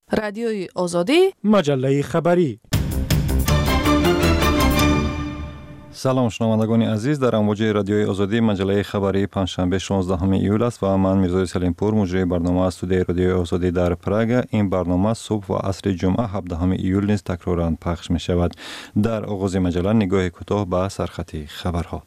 رادیوی آزادی مجله خبری. سلام شنوندگان عزیز، در امواج رادیوی آزادی مجله خبری پنجشنبه 16 ایول است و من میرزا سلیمپور مجری برنامه استودیوی رادیوی آزادی در پراگ. این برنامه صبح و عصر جمعه 17 ایول نیز تکرارا پخش می شود. در آغاز مجله نگاه کوتاه به سرخط خبرها.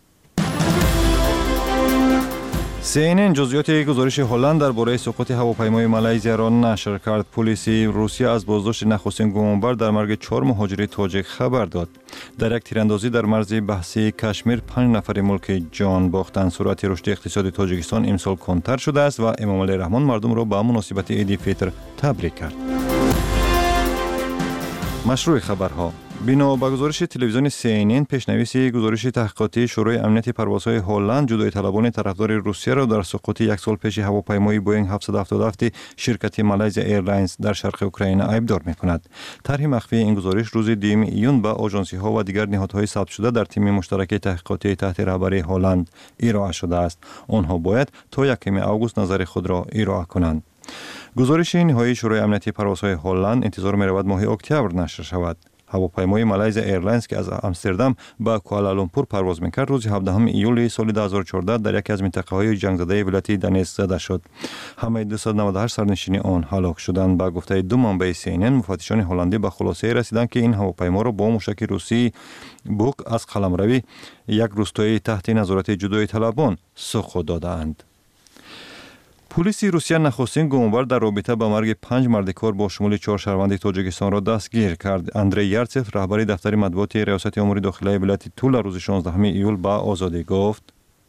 CNN جزئیات گزارش هلند درباره سقوط هواپیمای مالزی را نشر کرد. پلیس روسیه از بازداشت نخستین گمانبر در مرگ 4 مهاجر تاجیک خبر داد. در یک تیراندازی در مرز بحثی کشمیر 5 نفر ملک جان باختند. سرعت رشد اقتصاد تاجیکستان امسال کمتر شده است و امام علی رحمان مردم را به مناسبت عید فطر تبریک کرد. مشروع خبرها. بنا به گزارش تلویزیون CNN، پیشنویس گزارش تحقیقاتی شورای امنیت پروازهای هلند جدای طلبان طرفدار روسیه را در سقوط یک سال پیش هواپیمای بوئینگ 777 شرکت مالزی ایرلاینز در شرق اوکراین ایبدار می‌کند. طرح مخفی این گزارش روز 2 ایون به آژانسی‌ها و دیگر نهادهای ثبت شده در تیم مشترک تحقیقاتی تحت رهبری هلند ارائه شده است. آنها باید تا 1 آگوست نظر خود را ارائه کنند. گزارش نهایی شورای امنیت پروازهای هلند انتظار می‌رود ماه اکتبر نشر شود. هواپیمای مالزی ایرلاینز که از آمستردام به کوالالامپور پرواز می‌کرد روز 17 ایول سال 2014 در یکی از منطقه‌های جنگ زده ولایت دنیس زده شد. همه 298 سرنشین آن هلاک شدند. با گفته دو منبع CNN، مفتشان هلندی به خلاصه رسیدند که این هواپیما را با موشک روسی بوک از قلمروی یک روستایی تحت نظارت جدای طلبان سقوط دادند. پلیس روسیه نخستین گمانبر در رابطه با مرگ 5 مرد کار با شمول 4 شهروند تاجیکستان را دستگیر کرد. اندری یارتسف، رهبر دفتر مطبوعات ریاست امور داخلی ولایت تولا، روز 16 ایول به آزادی گفت: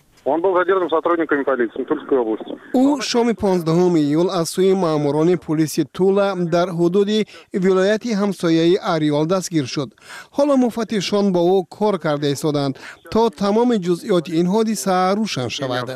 او شام 15 ایول از سوی ماموران پلیس تولا در حدود ولایت همسایه اریال دستگیر شد. حالا مفتشان با او کار کرده ایستادند تا تمام جزئیات این حادثه روشن شود.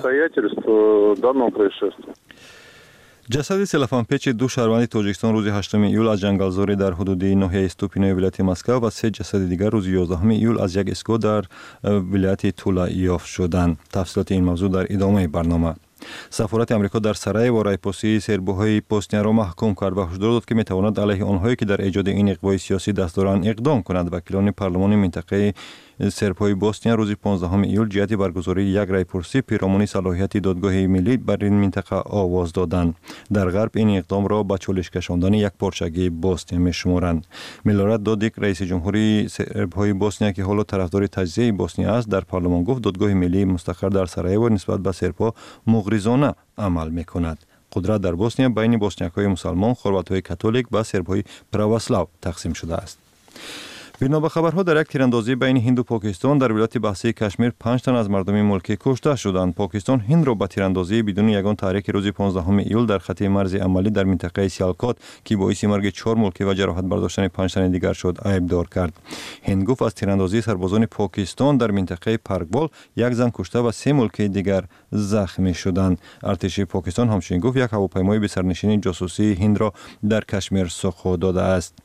جسد سلفانپیچ 2 شهروند تاجیکستان روز 8 ایول از جنگلزاری در حدود ناحیه استوپینای ولایت مسکو و 3 جسد دیگر روز 11 ایول از یک اسکو در ولایت تولا یافت شدند. تفصیلات این موضوع در ادامه برنامه. سفارت امریکا در سرایو رایپوسی سربوهای بوسنیا را محکوم کرد و هشدار داد که میتواند علیه آنهایی که در ایجاد این اقوای سیاسی دست دارند اقدام کند. وکیلان پارلمان منطقه سربهای بوسنیا روز 15 ایول جهت برگزاری یک رایپرسی پیرامون صلاحیت دادگاه ملی بر این منطقه آواز دادند. در غرب این اقدام را به چالش کشاندن یک پارچگی بوسنیا میشمارند. میلارد دودیک، رئیس جمهوری سربهای بوسنیا که حالا طرفدار تجزیه بوسنیا است، در پارلمان گفت دادگاه ملی مستقر در سرایو نسبت به سربها مغرضانه عمل میکند. قدرت در بوسنیا بین بوسنیاک‌های مسلمان، خرواط‌های کاتولیک و سرب‌های پراواسلاو تقسیم شده است. بنا به خبرها در یک تیراندازی بین هند و پاکستان در ولایت بحثی کشمیر 5 تن از مردم ملک کشته شدند. پاکستان هند را به تیراندازی بدون یگان تحریک روز 15 ایول در خط مرز عملی در منطقه سیالکوت که باعث مرگ 4 ملکی و جراحت برداشتن 5 تن دیگر شد ایبدار کرد. هند گفت از تیراندازی سربازان پاکستان در منطقه پرگبال یک زن کشته و 3 ملکی دیگر زخمی شدند. ارتش پاکستان همچنین گفت یک هواپیمای به سرنشینی جاسوسی هند را در کشمیر سقوط داده است.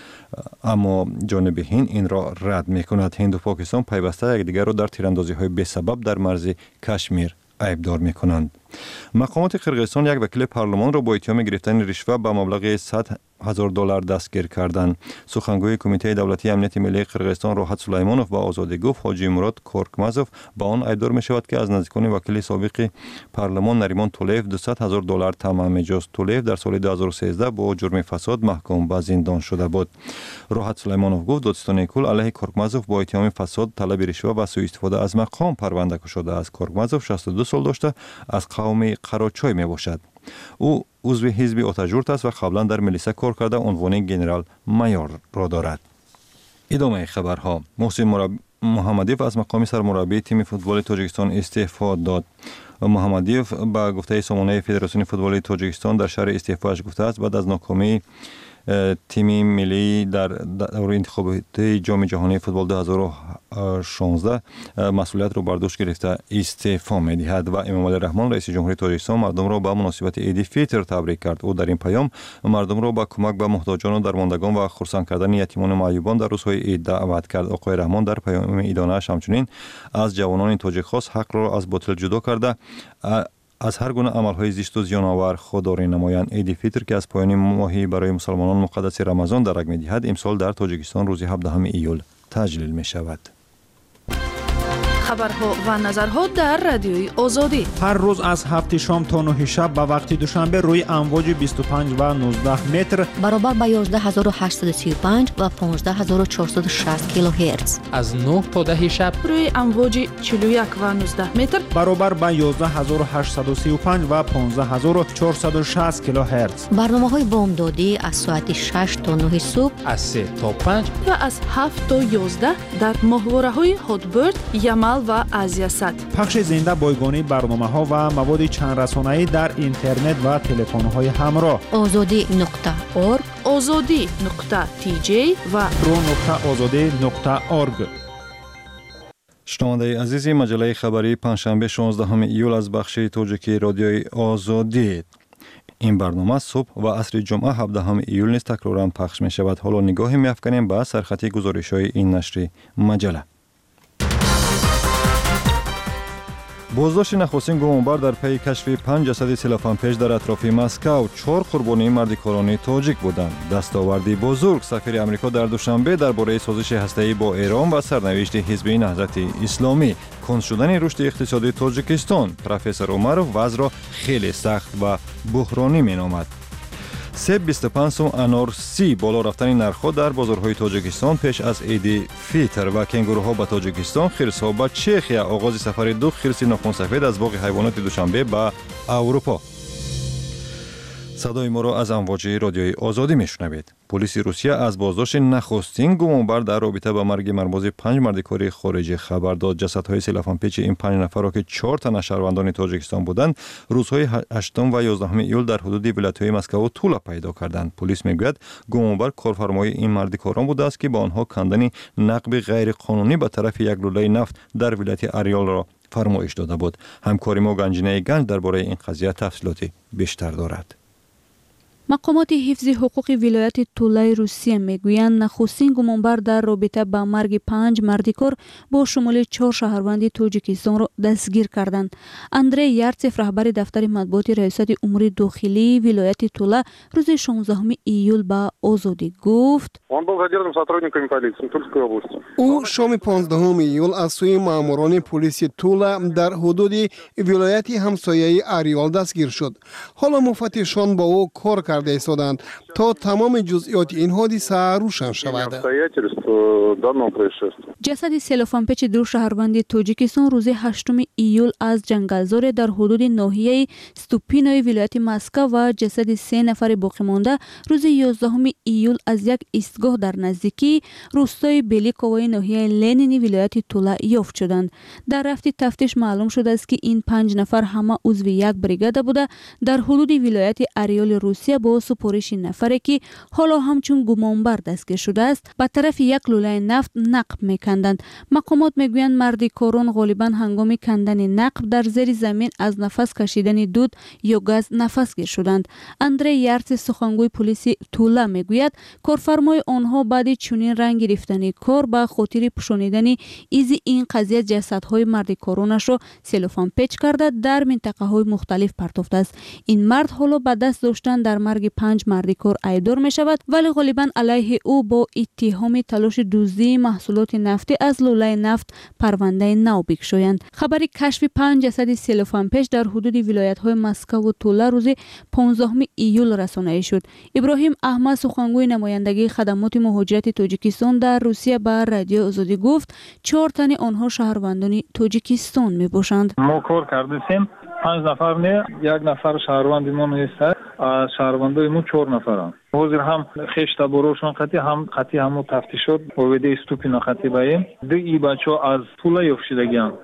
اما جانب هند این را رد می‌کند. هند و پاکستان پیوسته یکدیگر را در تیراندازی‌های بی‌سبب در مرز کشمیر ایبدار می‌کنند. مقامات قرقیزستان یک وکیل پارلمان را با اتهام گرفتن رشوه به مبلغ $100,000 دستگیر کردند. سخنگوی کمیته دولتی امنیت ملی قرقیزستان راحت سلیمانوف با آزادی گفت حاجی مراد کورکمازوف با آن ایبدار می‌شود که از نزدیکان وکیل سابق پارلمان نریمان تولیف $200,000 طمع می‌جست. تولیف در سال 2013 با جرم فساد محکوم به زندان شده بود. راحت سلیمانوف گفت دادستان کل علیه کورکمازوف با اتهام فساد، طلب رشوه و سوء استفاده از مقام پرونده شده است. کورکمازوف 62 سال داشته از قوم قراچای میباشد. او عضو حزب آتشورت است و قبلا در ملیسا کار کرده عنوان گنرال مایور را دارد. ادامه خبرها. محسن محمدیف از مقام سرمربی تیم فوتبال تاجیکستان استعفا داد. محمدیف با گفته سامانه فدراسیون فوتبال تاجیکستان در شرح استعفاش گفته است بعد از ناکامی تیم ملی در دور انتخابات جام جهانی فوتبال 2016 مسئولیت را بر دوش گرفته استعفا می‌دهد و امام علی رحمان رئیس جمهوری تاجیکستان مردم را به مناسبت عید فطر تبریک کرد. او در این پیام مردم را به کمک به محتاجان و درماندگان و خرسند کردن یتیمان و معیوبان در روزهای عید دعوت کرد. آقای رحمان در پیام عیدانه‌اش همچنین از جوانان تاجیک خواست حق را از باطل جدا کرده از هر گونه عملهای زشت و زیان‌آور خودداری نمایند. عید فطر که از پایان ماهی برای مسلمانان مقدس رمضان درک می‌دهد، امسال در تاجیکستان روز 17 ایول تجلیل می‌شود. خبرها و نظرها در رادیوی آزادی هر روز از 7 شام تا 9 شب به وقت دوشنبه روی امواج 25 و 19 متر برابر با 11835 و 15460 کیلوهرتز. از 9 تا 10 شب روی امواج 41 و 19 متر برابر با 11835 و 15460 کیلوهرتز. برنامه‌های بامدادی از ساعت 6 تا 9 صبح، از 3 تا 5 و از 7 تا 11 در ماهواره‌های هاتبرد، یمل و آزیاسات. پخش زنده بایگانی برنامه‌ها و مواد چند رسانه‌ای در اینترنت و تلفن‌های همراه. azadi.org، azadi.tj و pro.azadi.org. شنونده عزیز، مجله خبری پنجشنبه 16 ایول از بخش تاجیکی رادیوی آزادی. این برنامه صبح و عصر جمعه 17 ایول نیز تکرارا پخش می شود. حالا نگاهی می افکنیم به سرخطی گزارش‌های این نشر مجله. بازداشت نخستین گمانبر در پی کشف 5 جسد سیلافانپیش در اطراف مسکو. 4 قربانی مردکاران تاجیک بودند. دستاوردی بزرگ سفیر امریکا در دوشنبه درباره سازش هسته‌ای با ایران و سرنوشت حزب نهضت اسلامی. کند شدن رشد اقتصادی تاجیکستان. پروفسور عمرو وضع را خیلی سخت و بحرانی مینامد. سیب 25 سوم، انار 30. بالا رفتن نرخ‌ها در بازارهای تاجیکستان پیش از عید فطر. و کنگوروها به تاجیکستان، خرس‌ها به چخیا. آغاز سفر 2 خرس ناخن سفید از باغ حیوانات دوشنبه به اروپا. صدای ما را از امواج رادیوی آزادی میشنوید. پلیس روسیه از بازداشت نخستین گمانبر در رابطه با مرگ مرموز 5 مردکار خارجی خبر داد. جسدهای سیلافانپیچ این 5 نفر را که 4 تن شهروندان تاجیکستان بودند، روزهای 8 و 11 ایول در حدود ولایت‌های مسکو و تولا پیدا کردند. پلیس میگوید گمانبر کارفرمای این مردکاران بوده است که با آنها کندن نقب غیر قانونی به طرف یک لوله نفت در ولایت اریال را فرمایش داده بود. همکاری ما گنجینه گنج درباره این قضیه تفصیلات بیشتر دارد. مقامات حفظ حقوق ولایت تولای روسیه میگویند نخستین گمانبر در رابطه با مرگ 5 مردکار با شمول 4 شهروند تاجیکستان را دستگیر کردند. اندری یارتسف، رهبر دفتر مطبوعات ریاست امور داخلی ولایت تولا، روز 16 ایول با آزادی گفت: او شام 15 ایول از سوی ماموران پلیس تولا در حدود ولایت همسایه اریال دستگیر شد. حالا مفتشان با او کار کرده ایستادند تا تمام جزئیات این حادثه روشن شود. جسد سیلافانپیچ 2 شهروند تاجیکستان روز 8 ایول از جنگلزار در حدود ناحیه ستوپینای ولایت مسکو و جسد 3 نفر باقی مانده روز 11 ایول از یک ایستگاه در نزدیکی روستای بلیکوای ناحیه لنینی ولایت تولا یافت شدند. در رفت تفتیش معلوم شده است که این 5 نفر همه عضو یک بریگاد بوده در حدود ولایت اریال روسیه با سپارش نفری که حالا همچون گمانبر دستگیر شده است به طرف یک لوله نفت نقب میکندند. مقامات میگویند مردکاران غالبا هنگام کندن نقب در زیر زمین از نفس کشیدن دود یا گاز نفس گیر شدند. اندری یارتس، سخنگوی پلیس تولا، میگوید کارفرمای آنها بعد چنین رنگ گرفتن کار به خاطر پوشانیدن ایزی این قضیه جسدهای مردکارانش را سیلافانپیچ کرده در منطقه های مختلف پرتافته است. این مرد حالا به دست داشتن در مرگ 5 مردکار ایدار می شود، ولی غالبا علیه او با اتهام تلاش دزدی محصولات نفتی از لوله نفت پرونده نو بگشایند. خبر کشف 5 جسد سیلافانپیچ در حدود ولایت های مسکو و تولا روز 15 ایول رسانه‌ای شد. ابراهیم احمد، سخنگوی نمایندگی خدمات مهاجرت تاجیکستان در روسیه، به رادیو آزادی گفت 4 تن آنها شهروندان تاجیکستان می باشند. ما کار کردیم 5 نفر نه، یک نفر شهروند ما نیست. از شهروندای ما 4 نفرند. حاضر هم خشته بروشان خطی هم تفتیشات ویده استوپینا خطی بایم. دو ای بچه از تولا یافشیدگیان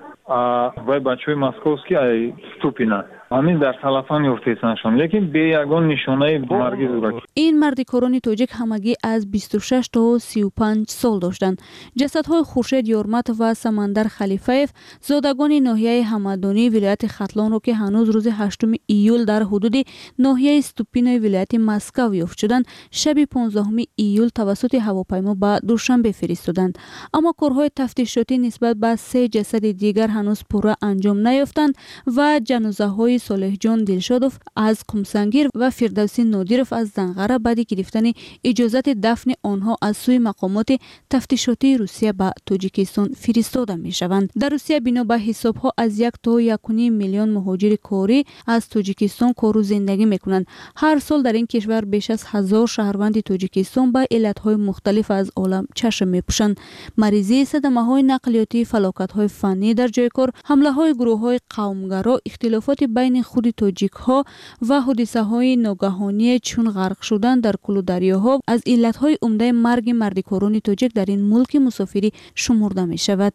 و بچه مسکوسکی ای استوپینا. همین در تلفن یافته‌اند، لیکن به یگان نشانه مرگی بود. این مردکاران تاجیک همگی از 26 تا 35 سال داشتند. جسدهای خورشید یارمت و سمندر خلیفه‌اف، زادگان ناحیه همدانی ولایت ختلان را که هنوز روز 8 ایول در حدود ناحیه استوپینای ولایت مسکو یافت شدند، شب 15 ایول توسط هواپیما به دوشنبه فرستادند. اما کارهای تفتیشاتی نسبت به 3 جسد دیگر هنوز پورا انجام نیافتند و جنازه‌های صالح جان دلشادوف از قمسنگیر و فردوسی نادیروف از زنغره بعد گرفتن اجازت دفن آنها از سوی مقامات تفتیشاتی روسیه به تاجیکستان فرستاده می شوند. در روسیه بنا به حساب ها از 1 تا 1.5 میلیون مهاجر کاری از تاجیکستان کار و زندگی می کنند. هر سال در این کشور بیش از 1000 شهروند تاجیکستان به علتهای مختلف از عالم چشم می پوشند. مریضی، صدمه های نقلیاتی، فلاکت های فنی در جای کار، حمله های گروه های قومگرا، اختلافات بین خود تاجیک ها و حادثه های ناگهانی چون غرق شدن در کلودریاها از علت های عمده مرگ مردکاران تاجیک در این ملک مسافری شمرده می شود.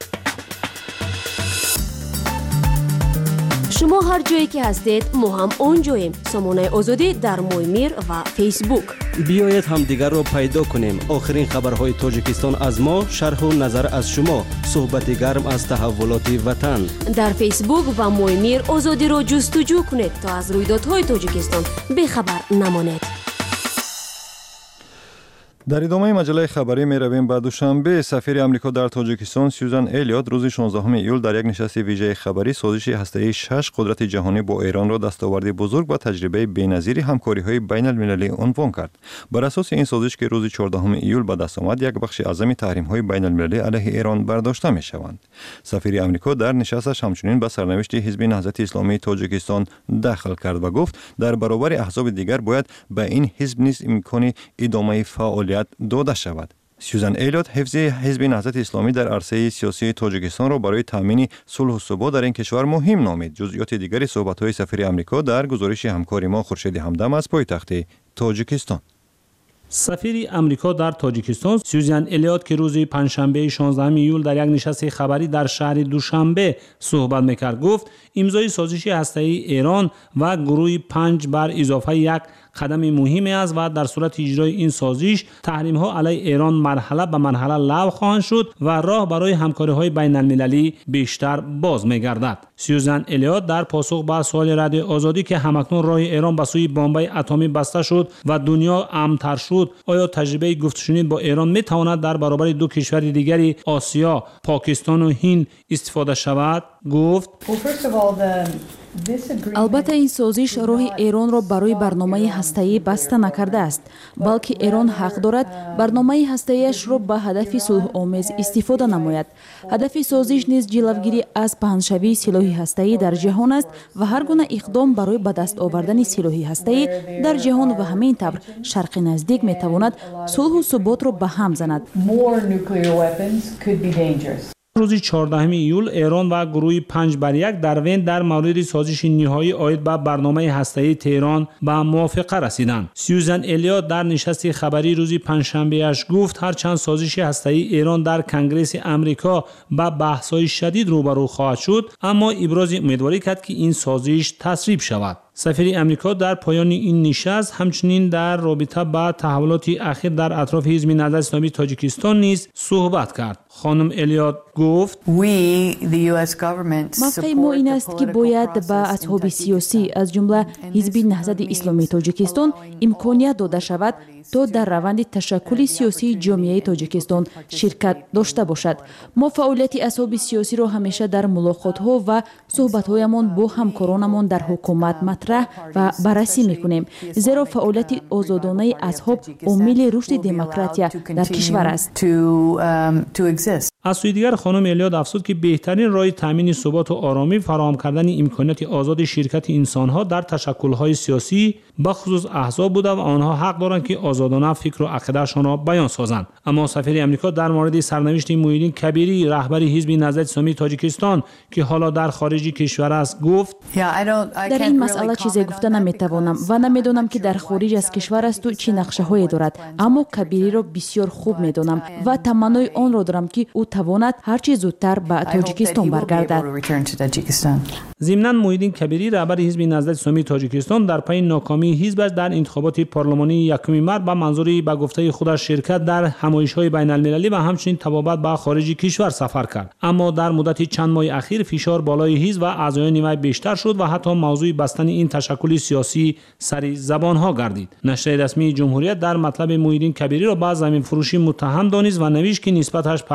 شما هر جایی که هستید ما هم اونجاییم. سامانه آزادی در مویمیر و فیسبوک. بیایید هم دیگر رو پیدا کنیم. آخرین خبرهای تاجیکستان از ما، شرح و نظر از شما، صحبت گرم از تحولات وطن. در فیسبوک و مویمیر آزادی رو جستجو کنید تا از رویدادهای تاجیکستان بی‌خبر نمانید. در ادامه مجله خبری می رویم. به دوشنبه سفیر آمریکا در تاجیکستان سیوزن الیوت روز 16 ایول در یک نشست ویژه خبری سازش هسته‌ای 6 قدرت جهانی با ایران را دستاورد بزرگ و تجربه بی‌نظیر همکاری‌های بین المللی عنوان کرد. بر اساس این سازش که روز 14 ایول به دست آمد، یک بخش اعظم تحریم‌های بین المللی علیه ایران برداشته می شوند. سفیر آمریکا در نشستش همچنین به سرنوشت حزب نهضت اسلامی تاجیکستان دخل کرد و گفت در برابر احزاب دیگر باید به این حزب نیز امکان ادامه فعالیت داده شود. سیوزن الیوت حزب نهضت اسلامی در عرصه سیاسی تاجیکستان را برای تامین صلح و ثبات در این کشور مهم نامید. جزئیات دیگری صحبت‌های سفیر آمریکا در گزارش همکار ما خورشید همدم از پایتخت تاجیکستان. سفیر آمریکا در تاجیکستان سیوزن الیوت که روز پنجشنبه 16 ایول در یک نشست خبری در شهر دوشنبه صحبت میکرد گفت امضای سازش هسته‌ای ایران و گروه 5 بر اضافه 1 قدم مهمی است و در صورت اجرای این سازش تحریم ها علیه ایران مرحله به مرحله لغو خواهند شد و راه برای همکاری های بین المللی بیشتر باز میگردد. سیوزن الیوت در پاسخ به سوال رادیو آزادی که همکنون راه ایران به سوی بمب‌های اتمی بسته شد و دنیا امن‌تر شد، آیا تجربه گفتشنید با ایران میتواند در برابر دو کشور دیگری آسیا، پاکستان و هند استفاده شود؟ گفت البته این سازش راه ایران را برای برنامه هسته‌ای بسته نکرده است، بلکه ایران حق دارد برنامه هسته‌ایش را به هدف صلح آمیز استفاده نماید. هدف سازش نیز جلوگیری از پهنشوی سلاح هسته‌ای در جهان است و هر گونه اقدام برای به دست آوردن سلاح هسته‌ای در جهان و همین طور شرق نزدیک میتواند صلح و ثبات را به هم زند. روز 14 ایول ایران و گروه 5 بر 1 در وین در مورد سازش نهایی عاید به برنامه هسته‌ای تهران به موافقه رسیدند. سیوزن الیوت در نشست خبری روز پنجشنبه اش گفت هرچند سازش هسته‌ای ایران در کنگره آمریکا با بحث‌های شدید روبرو خواهد شد، اما ابراز امیدواری کرد که این سازش تصویب شود. سفیر آمریکا در پایان این نشست همچنین در رابطه با تحولات اخیر در اطراف حزب نهضت اسلامی تاجیکستان نیز صحبت کرد. خانم الیوت گفت موقع ما این است که باید به اصحاب سیاسی از جمله حزب نهضت اسلامی تاجیکستان امکانیت داده شود تا در روند تشکل سیاسی جامعه تاجیکستان شرکت داشته باشد. ما فعالیت اصحاب سیاسی را همیشه در ملاقات‌ها و صحبت‌هایمان با همکارانمان در حکومت مطرح و بررسی می‌کنیم، زیرا فعالیت آزادانه اصحاب عامل رشد دموکراسی در کشور است. از سوی دیگر خانم الیوت افزود که بهترین راه تامین ثبات و آرامی فراهم کردن امکانات آزاد شرکت انسان‌ها در تشکل‌های سیاسی بخصوص احزاب بوده و آنها حق دارند که آزادانه فکر و عقیده‌شان را بیان سازند. اما سفیر آمریکا در مورد سرنوشت محیدین کبیری رهبر حزب نهضت اسلامی تاجیکستان که حالا در خارج کشور است گفت در این مسئله چیزی گفته نمیتوانم و نمیدانم که در خارج از کشور است و چه نقشه‌هایی دارد، اما کبیری را بسیار خوب میدانم و تمنای آن را دارم که او تواند هرچه زودتر به تاجیکستان برگردد. ضمناً محیدین کبیری رهبر حزب نهضت اسلامی تاجیکستان در پی ناکامی حزبش در انتخابات پارلمانی یکم مارس به منظور به گفته خودش شرکت در همایش‌های بین‌المللی و همچنین تبابت به خارج کشور سفر کرد، اما در مدت چند ماه اخیر فشار بالای حزب و اعضایان وی بیشتر شد و حتی موضوع بستن این تشکل سیاسی سر زبان‌ها گردید. نشر رسمی جمهوریت در مطلب محیدین کبیری را با زمین فروشی متهم دانست و نوشت که نسبتش پرونده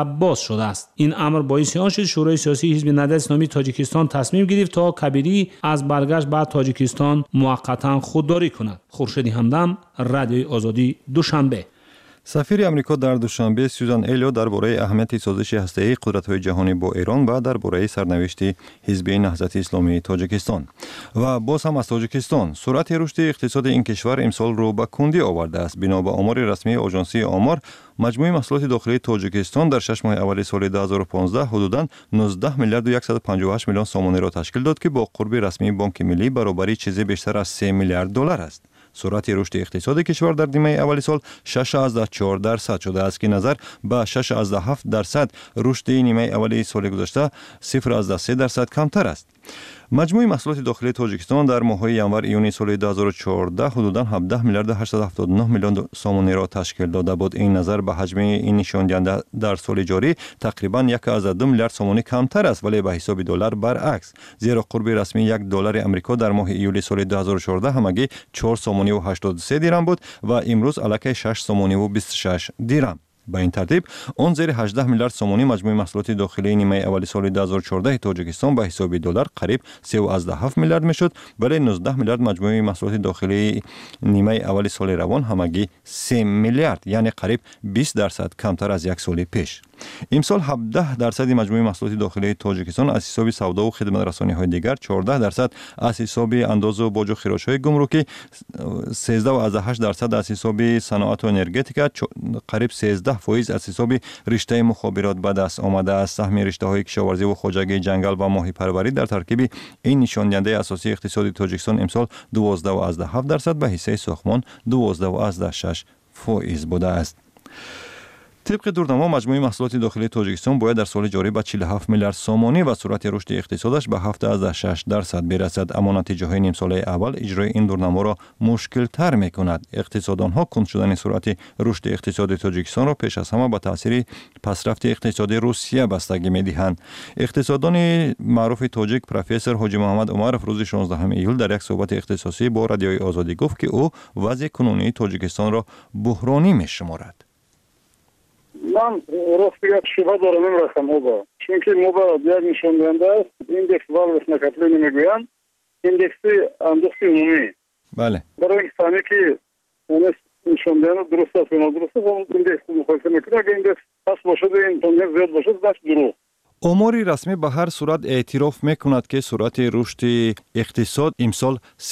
باز شده است. این امر باعث آن شد شورای سیاسی حزب نهضت اسلامی تاجیکستان تصمیم گرفت تا کبیری از برگشت به تاجیکستان موقتا خودداری کند. خورشید همدم، رادیوی آزادی، دوشنبه. سفیر امریکا در دوشنبه سوزان الیوت درباره اهمیت سازش هسته‌ای قدرت‌های جهانی با ایران و درباره سرنوشت حزب نهضت اسلامی تاجیکستان و باز هم از تاجیکستان سرعت رشد اقتصاد این کشور امسال رو به کندی آورده است. بنا به آمار رسمی آژانسی آمار، مجموع محصولات داخلی تاجیکستان در 6 ماه اول سال 2015 حدوداً 19 میلیارد و 158 میلیون سومانی را تشکیل داد که با قرب رسمی بانک ملی برابری چیزی بیشتر از 3 میلیارد دلار است. سرعت رشد اقتصاد کشور در نیمه اول سال 6.4% شده است که نظر به 6.7% رشد نیمه اول سال گذشته 0.3% کمتر است. مجموع محصولات داخلی تاجیکستان در ماه‌های ینور ایون سال 2014 حدوداً 17 میلیارد 879 میلیون سومانی را تشکیل داده بود. این نظر به حجم این نشان دهنده در سال جاری تقریباً 1.2 میلیارد سومانی کمتر است، ولی به حساب دلار برعکس، زیرا قرب رسمی 1 دلار آمریکا در ماه ایول سال 2014 همگی 4 سومانی و 83 دیرم بود و امروز الکی 6 سومانی و 26 دیرم. به این ترتیب آن زیر 18 میلیارد سومانی مجموع محصولات داخلی نیمه اول سال 2014 تاجیکستان به حساب دلار قریب 3.7 میلیارد میشد، ولی 19 میلیارد مجموع محصولات داخلی نیمه اول سال روان همگی 3 میلیارد، یعنی قریب 20% کمتر از یک سال پیش. امسال 17% مجموع محصولات داخلی تاجیکستان از حساب سودا و خدمات رسانی‌های دیگر، 14% از حساب انداز و باج و خراج‌های گمرکی، 13.8% از حساب صنعت و انرژتیک، قریب 13% از حساب رشته مخابرات به دست آمده است. سهم رشته‌های کشاورزی و خواجگی جنگل و ماهی پروری در ترکیب این نشان دهنده اساسی اقتصادی تاجیکستان امسال 12.7% به حصه ساختمان 12.6% بوده است. طبق دورنما مجموع محصولات داخلی تاجیکستان باید در سال جاری به 47 میلیارد سومانی و سرعت رشد اقتصادش به 7.6% برسد، اما نتیجه های نیم ساله اول اجرای این دورنما را مشکل تر می کند. اقتصاددانها کند شدن سرعت رشد اقتصاد تاجیکستان را پیش از همه به تاثیر پسرفت اقتصادی روسیه بستگی می دهند. اقتصاددان معروف تاجیک پروفسور حاجی محمد عمرов روز 16 ایول در یک صحبت اختصاصی با رادیوی آزادی گفت که او وضع کنونی تاجیکستان را بحرانی می شمارد. من راستی یک شبه دارم این رقم ها با، چونکه ما با یک نشان دهنده است، ایندکس والوس نکتلینی میگویند، ایندکسی اندوختی عمومی. بله. برای این ثانیه که نشان دهنده درست است و نادرست است، اون ایندکس مخالفه میکنه. اگر ایندکس پس باشد این تونیت زیاد باشد دست درو. آمار رسمی به هر صورت اعتراف میکند که سرعت رشد اقتصاد امسال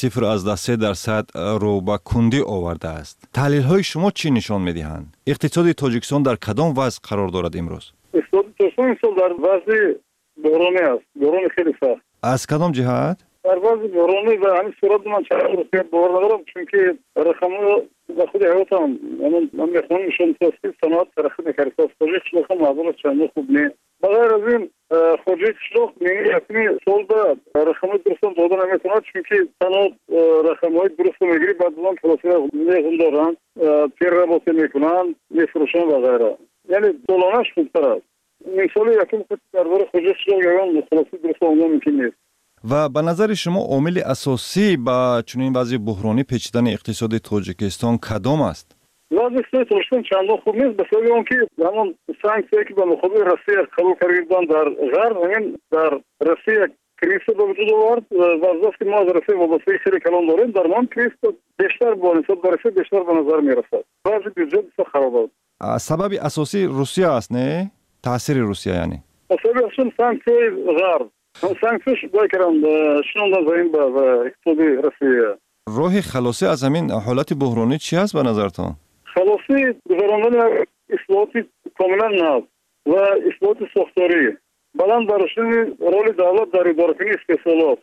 0.3% رو به کندی آورده است. تحلیل های شما چی نشان میدهند؟ اقتصاد تاجیکستان در کدام وضع قرار دارد امروز؟ اقتصاد تاجیکستان امسال در وضع بحرانی است. بحران خیلی سخت. از کدام جهت؟ در وضع بحرانی و همین صورت من چند باور ندارم، چونکه رقم‌ها و خود حیاتم من میخوام نشون تاسیس صنعت ترقی نکرده است. تاجیک شلوخ معقول است چند خوب نه. بغیر از این خارجی شلوخ میگه سال بعد رقم‌های درست دادن نمیتونه، چونکه صنعت رقم‌های درست میگیری بعد اون پروسه میگن دارن پیر رابطه میکنن میفروشن و غیره، یعنی دلانش خوبتر است. مثلا یکم خود درباره خارجی شلوخ یگان خلاصی درست اون ممکن نیست. و به نظر شما عامل اساسی با چنین وضع بحرانی پیچیدن اقتصاد تاجیکستان کدام است؟ وضع اقتصاد تاجیکستان چندان خوب نیست، به سبب آنکه همون سانکسی‌ای که به مقابل روسیه قبول کردن در غرب، همین در روسیه کریز به وجود آورد و از که ما از روسیه وابستگی خیلی کلان داریم، در ما کریز بیشتر با نسبت به روسیه بیشتر به نظر میرسد. وضع بودجه بسیار خراب است. سبب اساسی روسیه است، نه؟ تاثیر روسیه یعنی. سبب اصلا سانکسی‌ای غرب. سانکسیش باکران شنون دادیم به اقتصادی روسیه. راه خلاصی از همین حالت بحرانی چی است به نظرتان؟ خلاصی گذراندن اصلاحات کاملا نو و اصلاحات ساختاری. بلند برشتن رول دولت در اداره‌کنی استحصالات.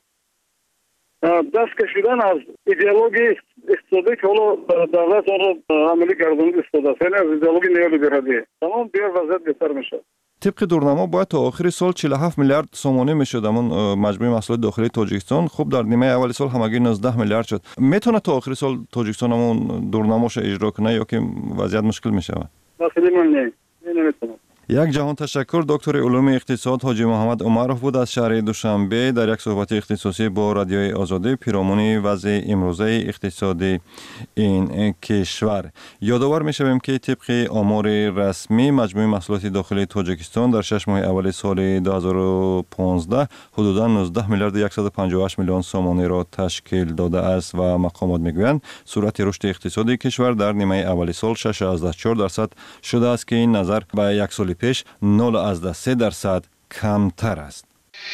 دست کشیدن از ایدئولوژی اقتصادی که حالا دولت آن را عملی گردانده استفاده است، یعنی از ایدئولوژی نیولیبرالی. تمام بیا وضعیت بهتر میشه. طبق دورنما باید تا آخر سال 47 میلیارد سومانی میشد اما مجموع محصولات داخلی تاجیکستان خب در نیمه اول سال همگی 19 میلیارد شد. میتونه تا آخر سال تاجیکستان همون دورنماش اجرا کنه یا که وضعیت مشکل میشه؟ خیلی من نمیتونم. یک جهان تشکر دکتر علوم اقتصاد حاجی محمد عمرов بود از شهر دوشنبه در یک صحبت اختصاصی با رادیوی آزادی پیرامون وضع امروزه اقتصادی این کشور. یادآور می‌شویم که طبق آمار رسمی مجموع محصولات داخلی تاجیکستان در 6 ماه اول سال 2015 حدوداً 19 میلیارد 158 میلیون سومانی را تشکیل داده است و مقامات میگویند سرعت رشد اقتصادی کشور در نیمه اول سال 6.4% شده است که این نظر به یک سال پیش 0.3% کمتر است.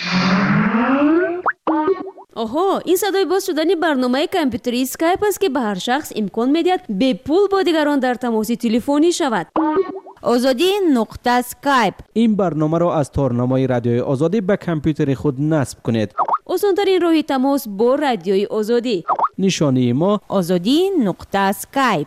آها، این صدای باز شدن برنامه کامپیوتری اسکایپ است که به هر شخص امکان میدهد به پول با دیگران در تماس تلفنی شود. آزادی نقطه اسکایپ. این برنامه را از تارنمای رادیوی آزادی به کامپیوتر خود نصب کنید. آسان‌ترین راه تماس با رادیوی آزادی. نشانی ما آزادی نقطه اسکایپ.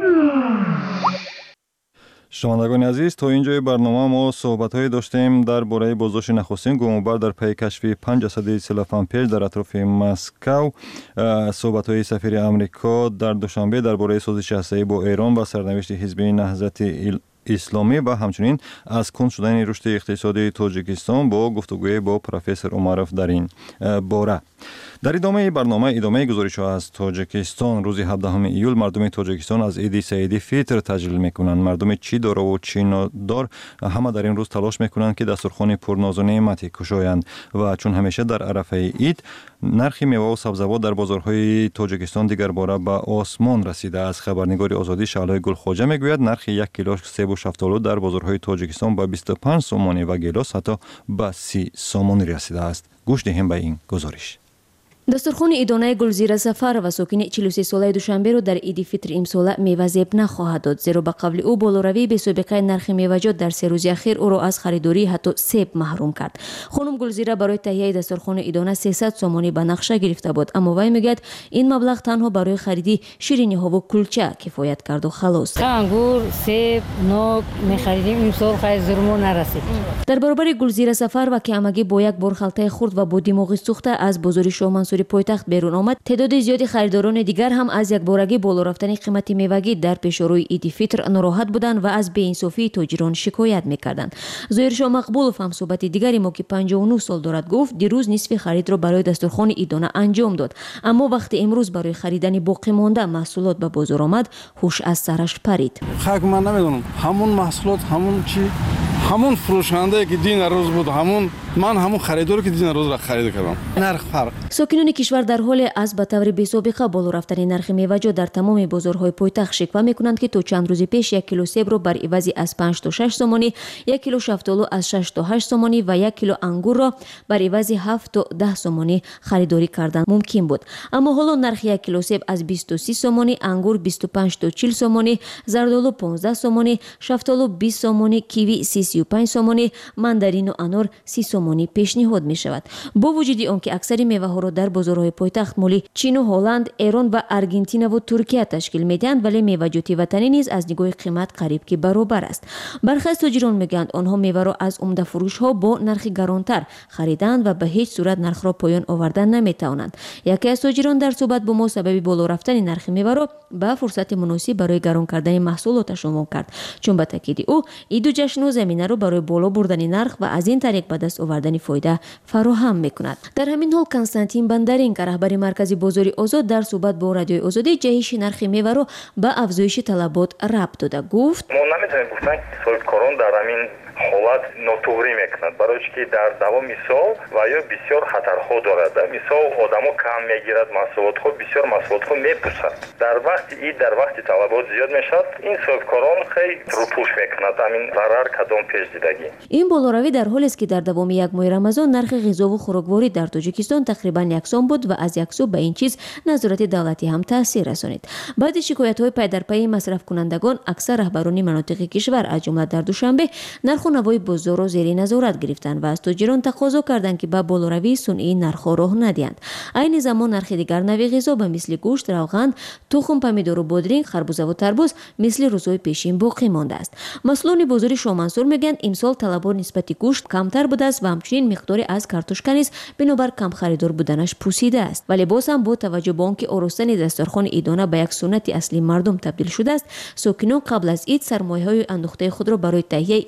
شنوندگان عزیز، تا اینجای برنامه ما صحبت‌های داشتیم درباره بازداشت نخستین گم‌آور در پی کشف 5 جسد سلفان پیچ در اطراف مسکو، صحبت‌های سفیر آمریکا در دوشنبه درباره سازش هسته‌ای با ایران و سرنوشت حزب نهضت اسلامی و همچنین از کند شدن رشد اقتصادی تاجیکستان با گفتگوی با پروفسور عمرов در این باره. در ادامه برنامه ادامه گزارش‌ها از تاجیکستان. روز 17 ایول مردم تاجیکستان از عید سعید فطر تجلیل میکنند. مردم چی دار و چی ندار همه در این روز تلاش میکنند که دسترخوان پرناز و نعمتی کشایند و چون همیشه در عرفه عید نرخ میوه و سبزیجات در بازارهای تاجیکستان دیگر باره به آسمان رسیده است. خبرنگار آزادی شعله گلخواجه میگوید نرخ 1 کیلو سیب و شفتالو در بازارهای تاجیکستان به 25 سومانی و گیلاس حتی به 30 سومانی رسیده است. گوش دهیم به این گزارش. دسترخوان ایدانه گلزیر سفر و ساکن 43 ساله دوشنبه رو در عید فطر امسال میوه زیب نخواهد داد، زیرا به قبل او بالاروی به سابقه نرخ میوه‌جات در 3 روز اخیر او را از خریداری حتی سیب محروم کرد. خانم گلزیره برای تهیه دسترخوان ایدانه 300 سومانی به نقشه گرفته بود، اما وی میگوید این مبلغ تنها برای خریدی شیرینی ها و کلچه کفایت کرد و خلاص. انگور، سیب، نوک می‌خریدیم امسال خیلی زورمون نرسید. در برابر گلزیر سفر و که همگی با یک بار خلطه خرد و با دماغ سوخته از بازار شاه منصوری پایتخت بیرون آمد، تعداد زیادی خریداران دیگر هم از یک بارگی بالا رفتن قیمت میوگی در پیشروی عید فطر ناراحت بودند و از بی‌انصافی تاجران شکایت می‌کردند. ظاهر شاه مقبولوف هم صحبت دیگری ما که 59 سال دارد گفت دیروز نصف خرید را برای دسترخوان ایدانه انجام داد، اما وقتی امروز برای خریدن باقی مانده محصولات به بازار آمد هوش از سرش پرید. خاک من نمیدونم همون محصولات همون چی همون فروشنده که دین روز بود همون خریدار که دین روز را خرید کردم. نرخ فرق. ساکنان کشور در حال از به طور بی‌سابقه بالا رفتن نرخ میوه‌جات در تمام بازارهای پایتخت شکوه میکنند که تا چند روز پیش 1 کیلو سیب را بر عوض از 5 تا 6 سومانی، 1 کیلو شفتالو از 6 تا 8 سومانی و 1 کیلو انگور را بر عوض 7 تا 10 سومانی خریداری کردن ممکن بود. اما حالا نرخ 1 کیلو سیب از 20 تا 30 سومانی، انگور 25 تا 40 سومانی، زردالو 15 سومانی، شفتالو 20 سومانی، کیوی 35 سومانی، ماندارین و انار 30 سومانی پیشنهاد می شود. با وجود آنکه اکثر میوه ها را در بازارهای پایتخت مالی چین و هلند، ایران و آرژانتین و ترکیه تشکیل میدهند، ولی میوه‌جات وطنی نیز از نگاه قیمت قریب که برابر است. برخی از تاجران میگویند آنها میوه را از عمده فروش ها با نرخ گرانتر خریدند و به هیچ صورت نرخ را پایان آوردن نمیتوانند. یکی از تاجران در صحبت با ما سبب بالا رفتن نرخ میوه را به فرصت مناسب برای گران کردن محصولات عنوان کرد، چون به تاکید او عید و جشن و زمینه را برای بالا بردن نرخ و از این طریق به دست آوردن فایده فراهم میکند. در همین حال کنستانتین بندرین که رهبر مرکز بازار آزاد در صحبت با رادیوی آزادی جهش نرخ میوه را به افزایش طلبات ربط داده گفت: ما نمیتونیم گفتن که صاحبکاران در همین حالت ناتوری میکنند، برای که در دوامی سال و یا بسیار خطرها دارد. در مثال آدمو کم میگیرد محصولات خود، بسیار محصولات خود میپوسند. در وقتی در وقتی طلبات زیاد میشد این صاحبکاران خیلی روپوش میکنند. همین ضرر کدام پیش دیدگی. این بالاروی در حالی است که در دوام یک ماه رمضان نرخ غذا و خوراکواری در تاجیکستان تقریبا یکسان بود و از یک سو به این چیز نظارت دولتی هم تاثیر رسانید. بعد شکایت‌های پی در پی مصرف کنندگان اکثر رهبران مناطق کشور از جمله در دوشنبه نرخ و نوای بازار را زیر نظارت گرفتند و از تاجران تقاضا کردند که به بالاروی صنعی نرخ راه ندهند. عین زمان نرخ دیگر نوع غذا به مثل گوشت، روغن، تخم، پمیدور و بادرینگ، خربوزه و تربوز مثل روزهای پیشین باقی مانده است. مسئولان بازار شاه منصور میگن امسال طلبات نسبت گوشت کمتر بوده است و همچنین مقداری از کارتوشکا نیز بنابر کم خریدار بودنش پوسیده است. ولی باز هم با توجه به آنکه آرستن دسترخوان ایدانه به یک سنت اصلی مردم تبدیل شده است، ساکنان قبل از عید سرمایه‌های اندوخته خود را برای تهیه این دسترخوان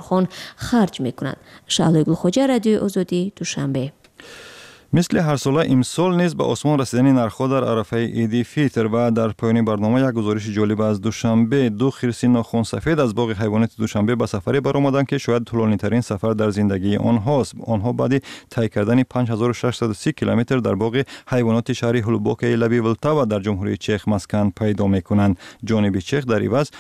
ناخن خرج میکنند. شعلوی خوجا، رادیو آزادی، دوشنبه. مثل هر ساله امسال نیز به آسمان رسیدن نرخ‌ها در عرفه عید فیتر و در پایان برنامه یک گزارش جالب از دوشنبه. دو خرس ناخن سفید از باغ حیوانات دوشنبه به سفری برآمدند که شاید طولانی ترین سفر در زندگی آنهاست. آنها بعد طی کردن 5630 کیلومتر در باغ حیوانات شهر هلوباک لبی ولتاوا در جمهوری چک مسکن پیدا می‌کنند. جانب چک در عوض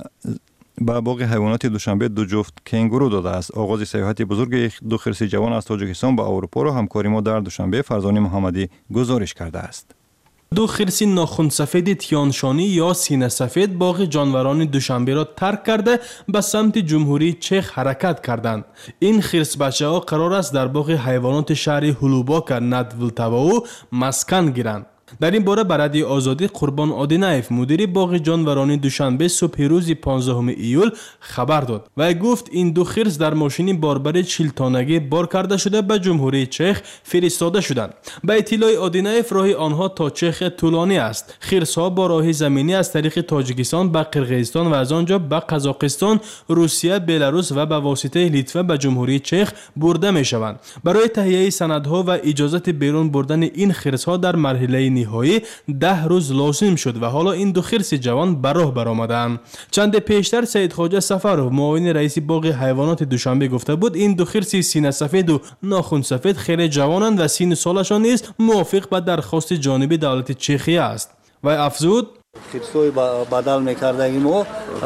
با باغ حیوانات دوشنبه دو جفت کنگورو داده است. آغاز سیاحت بزرگ دو خرس جوان از تاجیکستان به اروپا را همکاری ما در دوشنبه فرزانه محمدی گزارش کرده است. دو خرس ناخن سفید تیانشانی یا سینه سفید باغ جانوران دوشنبه را ترک کرده به سمت جمهوری چک حرکت کردند. این خرس بچه ها قرار است در باغ حیوانات شهر هلوباک ندولتاواو مسکن گیرند. در این باره به رادیو آزادی قربان آدینایف مدیر باغ جانوران دوشنبه صبح روز 15 ایول خبر داد و گفت این دو خرس در ماشین باربر 40 تانگی بار کرده شده به جمهوری چک فرستاده شدند. به اطلاع آدینایف راه آنها تا چک طولانی است. خرس ها با راه زمینی از طریق تاجیکستان به قرقیزستان و از آنجا به قزاقستان، روسیه، بلاروس و به واسطه لیتوا به جمهوری چک برده می شوند. برای تهیه سندها و اجازه بیرون بردن این خرس ها در مرحله نهایی 10 روز لازم شد و حالا این دو خرس جوان به راه برآمدند. چند پیشتر سید خواجه سفرov معاون رئیس باغ حیوانات دوشنبه گفته بود این دو خرس سینه سفید و ناخن سفید خیلی جوانند و سن سالشان نیز موافق به درخواست جانب دولت چخیه است. و افزود خرسای بدل میکردگی ما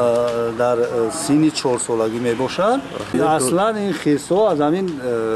در سن 4 سالگی میباشند. اصلا این خرسا از همین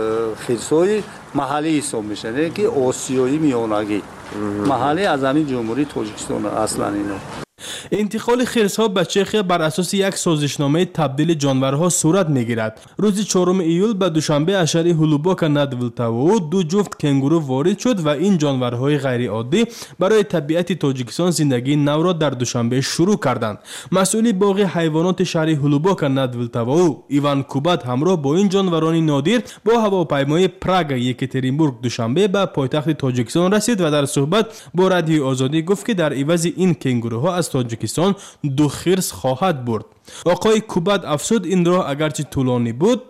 خرسای محلی حساب میشن که آسیایی میانگی محلی از همین جمهوری تاجیکستان اصلا اینا. انتقال خرس‌ها به چخیه بر اساس یک سازشنامه تبدیل جانورها صورت می‌گیرد. روز 4 ایول به دوشنبه از شهر هلوباک ندولتاواو دو جفت کنگورو وارد شد و این جانورهای غیر عادی برای طبیعت تاجیکستان زندگی نو را در دوشنبه شروع کردند. مسئول باغ حیوانات شهر هلوباک ندولتاواو ایوان کوبات همراه با این جانوران نادر با هواپیمای پراگ یکترینبورگ دوشنبه به پایتخت تاجیکستان رسید و در صحبت با رادیو آزادی گفت که در عوض این کنگوروها از تاجیکستان دو خرس خواهد برد. آقای کوبات افزود این راه اگرچه طولانی بود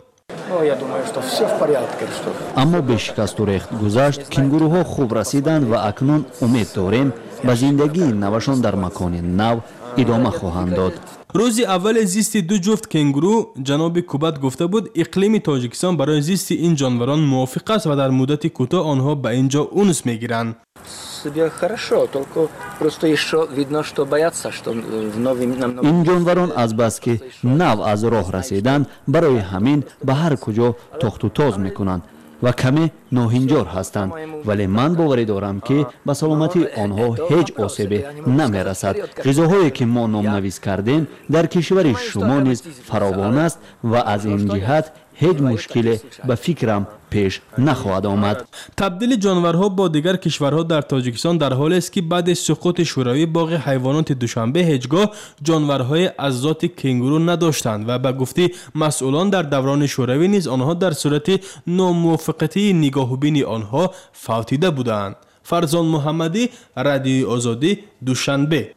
اما به شکست و ریخت گذشت. کنگوروها خوب رسیدند و اکنون امید داریم به زندگی نوشان در مکان نو ادامه خواهند داد. روز اول زیست دو جفت کنگورو جناب کوبات گفته بود اقلیم تاجیکستان برای زیست این جانوران موافق است و در مدت کوتاه آنها به اینجا اونس میگیرند. این جانوران از بس که نو از راه رسیدند برای همین به هر کجا تخت و تاز میکنند و کمی ناهنجار هستند، ولی من باوری دارم که به سلامتی آنها هیچ آسیبی نمیرسد. غذاهایی که ما نامنویس کردیم در کشور شما نیز فراوان است و از این جهت هیچ مشکلی به فکرم پیش نخواهد آمد. تبدیل جانورها با دیگر کشورها در تاجیکستان در حالی است که بعد سقوط شوروی باغ حیوانات دوشنبه هیچگاه جانورهای از ذات کنگورو نداشتند و به گفته مسئولان در دوران شوروی نیز آنها در صورت ناموافقتی نگاهبین آنها فوتیده بودند. فرزان محمدی، رادیو آزادی، دوشنبه.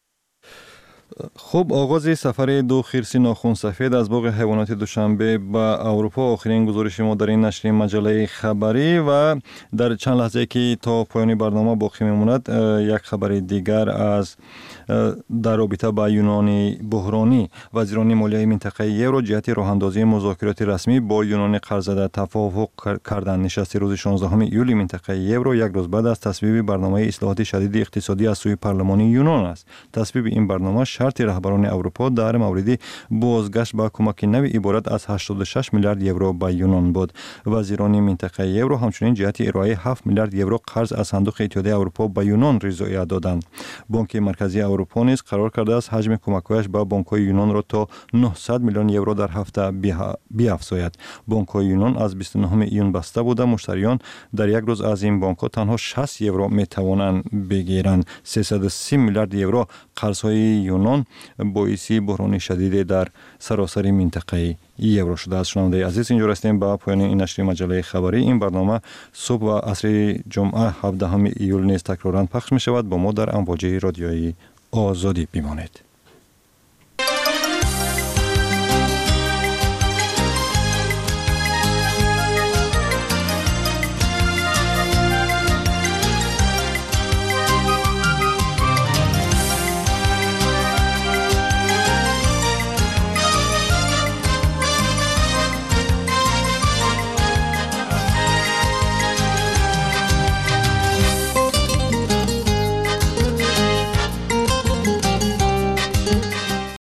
خب آغاز سفر دو خرس ناخن سفید از باغ حیوانات دوشنبه به اروپا آخرین گزارش ما در این نشر مجله خبری و در چند لحظه که تا پایان برنامه باقی میماند یک خبر دیگر از در رابطه با یونان بحرانی. وزیران مالیه منطقه یورو جهت راه اندازی مذاکرات رسمی با یونان قرض‌زده توافق کردند. نشست روز 16 ایول منطقه یورو یک روز بعد از تصویب برنامه اصلاحات شدید اقتصادی از سوی پارلمان یونان است. تصویب این برنامه شرط رهبران اروپا در مورد بازگشت به کمک نوی عبارت از 86 میلیارد یورو به یونان بود. وزیران منطقه یورو همچنین جهت ارائه 7 میلیارد یورو قرض از صندوق اتحادیه اروپا به یونان رضایت دادند. بانک مرکزی اروپا نیز قرار کرده است حجم کمک‌هایش به بانک‌های یونان را تا 900 میلیون یورو در هفته بیافزاید. بانک‌های یونان از 29 ایون بسته بوده مشتریان در یک روز از این بانک‌ها تنها 60 یورو می‌توانند بگیرند. 330 میلیارد یورو قرض‌های یونان باعث بحران شدید در سراسر منطقه یورو شده است. شنونده عزیز اینجا رسیدیم به پایان این نشر مجله خبری. این برنامه صبح و عصر جمعه 17 ایول نیز تکرارا پخش می شود. با ما در امواج رادیویی آزادی بمانید.